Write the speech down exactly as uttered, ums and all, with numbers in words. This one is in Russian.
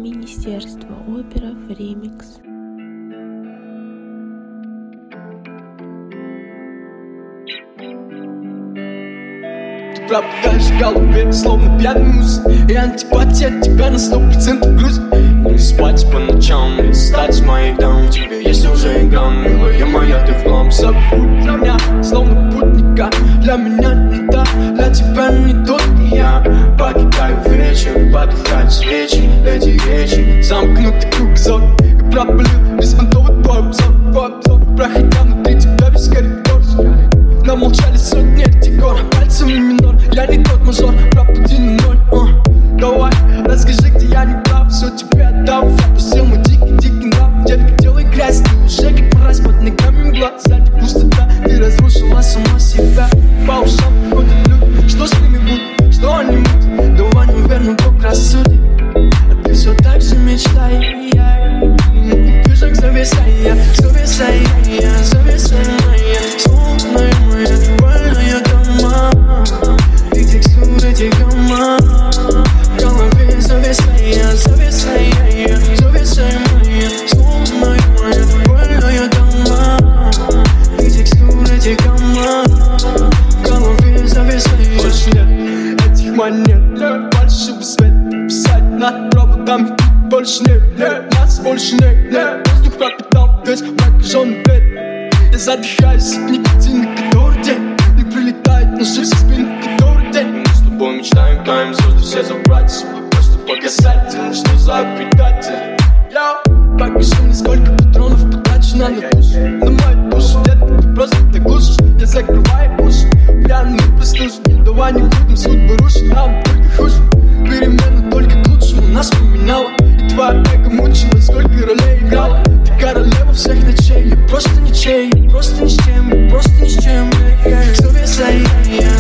Министерство оперов ремикс. Ты пропадаешь в голове, словно пьяный муз, и антипатия от тебя на сто процентов груз. Не спать по ночам, не стать с моих дам. Тебе есть уже игра, милая моя, ты в хлам. Забудь меня, словно путника. Для меня не та, для тебя не тот. Я покидаю вечер, потухают свечи. Эти речи, замкнутый круг зон, и пропалил беспонтовый твой обзор. Проходя внутри тебя весь коридор, нам молчали сотни этих гор. Пальцами минор, я не тот мажор. Пропади на ноль, uh. Давай, расскажи, где я не прав. Все тебе отдам, опустил мой дикий-дикий нрав. Детка, делай грязь, ты уже как мразь. Под ногами мгла, сзади пустота. Ты разрушила сама себя. По ушам ходят люди, что с ними будет, что они мут. Давай, наверное, Бог рассудит, а ты все так же мечтай. Ты же к зависая, зависая, зависая моя. Солнечная моя, больная дома. И текстуры текома. В голове зависая, зависая, зависая моя. Солнечная моя, больная дома. И текстуры текома. В голове зависая. Больше нет этих монет, больше бы свет писать над проводами. Больше нет, нет, нас больше нет, нет. Воздух пропитал весь прокаженный бред. Я задыхаюсь от никотина, который день не прилетает на жизнь в спину, который день. Мы с тобой мечтаем, таем звезды все забрать себе. Просто показательно, что за предатель. Йоу, покажи мне, сколько патронов потрачено на душу. На мою душу, детка, ты просто так глушишь. Я закрываю уши, пьяный прослушай. Давай не будем судьбу рушить, нам только хуже. Перемена только к лучшему нас поменяла. И твоя эго мучила, сколько ролей играла. Ты королева всех ночей, я просто ничей. Я просто ни с чем, я просто ни с чем. Зависая,